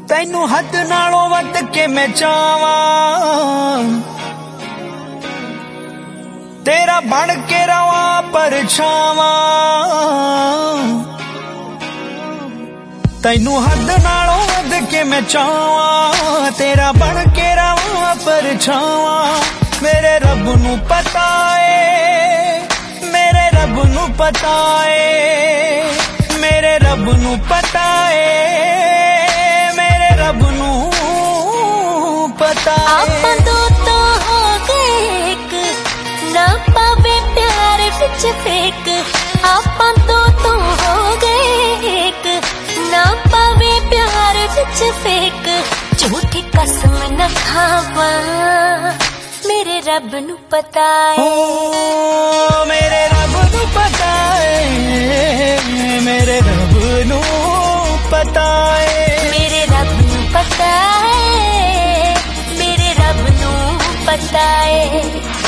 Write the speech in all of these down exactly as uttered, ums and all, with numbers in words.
तैनू हद नालों वध के मैं चावां, तेरा बन के रवा परछावां। तैनू हद नालों वध के मैं चावां, तेरा बन के रवा परछावां। मेरे रब नू पता है, मेरे रब नू पता है, मेरे रब नू पता है, मेरे रब नू पता है। आपां दो तो हो गए एक, ना पावे प्यार विच फेक। आपां दो तो हो गए एक, ना पावे प्यार विच फेक। झूठी कसम न खावां, मेरे रब नू पता है। ओ मेरे रब नू पता है, मेरे रब नू पता है, मेरे रब नू पता है, मेरे रब नू पता है।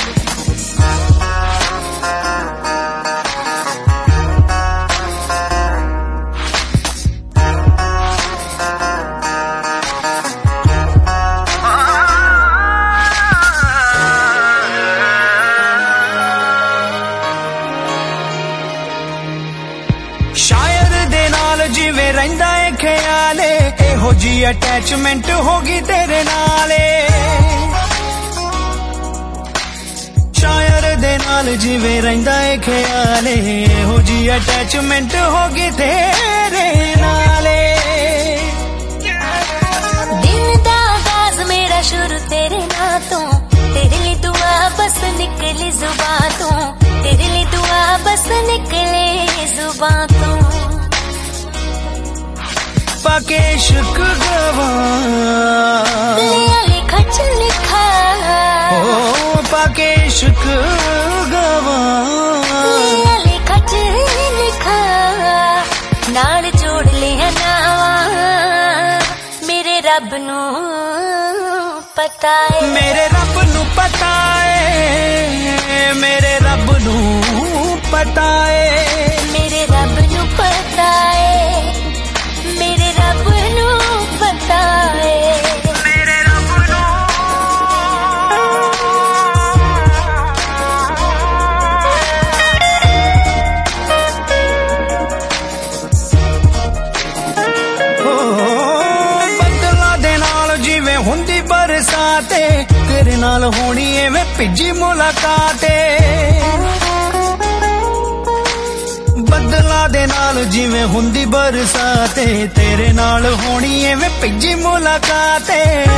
शायर दे नाल जिवें रहिंदा है ख्याले, एहो जी अटैचमेंट होगी तेरे नाले। शायर दे नाल जिवें रहिंदा है ख्याले, एहो जी अटैचमेंट होगी तेरे नाले। दिन दा आगाज मेरा शुरू तेरे नां तो, तेरे लिए दुआ बस निकली जुबां तो, तेरे लिए दुआ बस निकले जुबां तो। पाके इश्क गवां, लिखा च लिखा, ओ पाके इश्क गवां, लिखा च लिखा, नाल जोड़ लिया नावां। मेरे रब नू पता है, मेरे रब नू पता है, मेरे रब नू पता है, मेरे रब नू पता है, मेरे रब नू पता है, मेरे रब नू। ओ बदला दे नाल जिवें हुंदी बरसाते, तेरे नाल होनी एवें भिजी मुलाकात। बदला दे नाल जिवें हुंदी बरसाते, तेरे नाल होनी एवें भिजी मुलाकात।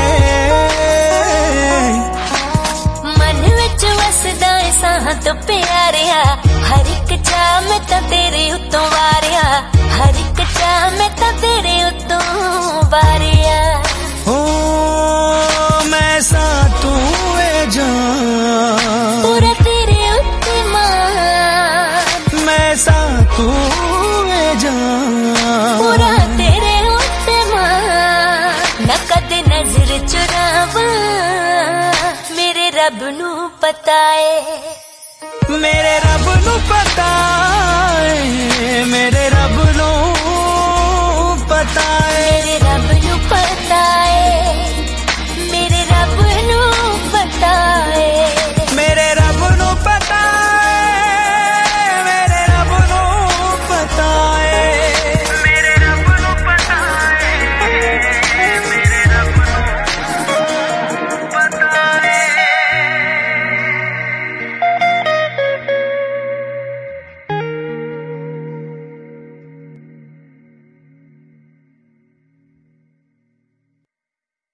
मन विच वसदा ऐ सां तो प्यारिया, हर एक चाह मैं तां तेरे उत्तों वारिया, हर एक चाह मैं तां तेरे उत्तों वारिया। ओ मैं सा तू ए जान, पूरा तेरे उत्ते मान, मैं सा तू ए जान, पूरा तेरे उत्ते मान। न कदे नजर चुरावां, मेरे रब नू पता है, मेरे रब नू पता है, मेरे